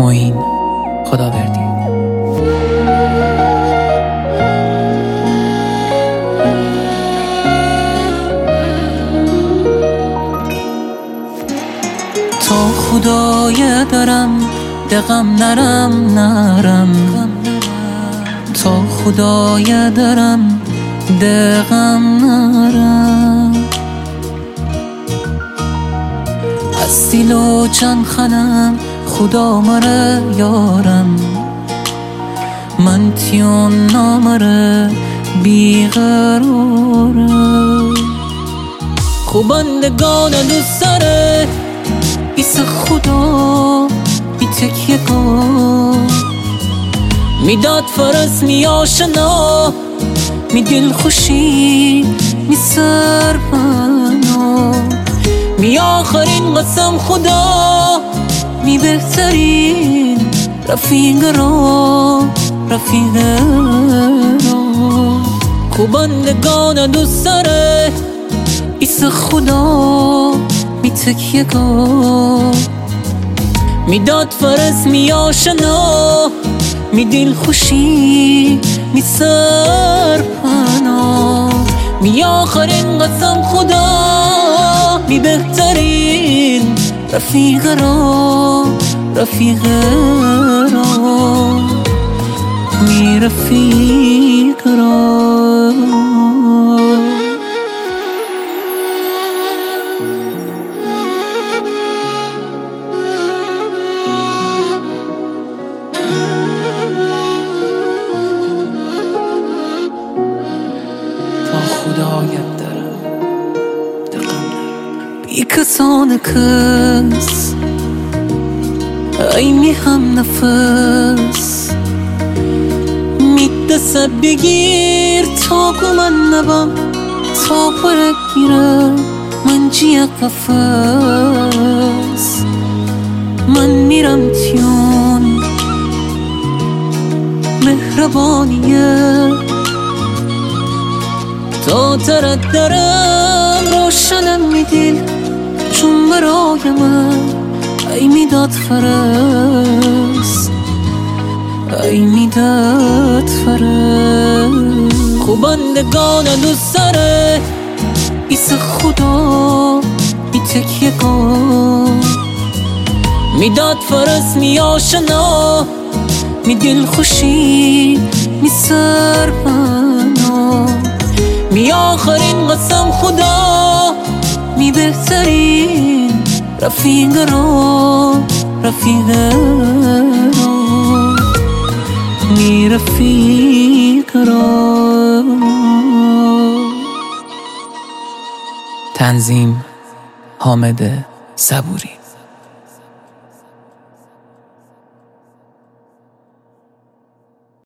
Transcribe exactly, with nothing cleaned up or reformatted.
معین خداوردی. تا خدای درم دقم نرم نرم، تا خدای درم دقم نرم. از سیل و چند خنم خدا مره یارم، من تیون نامره بیقراره. خوبندگان دوست داره ایس خدا بی تکیه کن، میداد فرس می آشنا، می دل خوشی می سرپنا، می آخرین قسم خدا، می بهترین رفیق را رفیق را. خوبندگان دوست داره ایس خدا می تکیه کن، میداد فرس می آشنا، می دل خوشی می سرپنا، می آخرین قسم خدا، می بهترین رفیق را رفیق را، می رفیق را. خدایت دارم دقم نرم، بی کسان کس ای می هم نفس، می دست بگیر تا گو من نبم، تا پرک گیرم من جیه قفص. من میرم تیون مهربانیه، تا ترت درم روشنم می دل، چون برای من ای میداد فرس ای میداد فرس. خوبندگان دوست داره ایس خدا بی تکیه کن، میداد فرس می آشنا، می دل خوشی می سرپنا، می آخرین قسم خدا، می بهترین رفیق را رفیق را، می رفیق را. تنظیم حامد صبوری.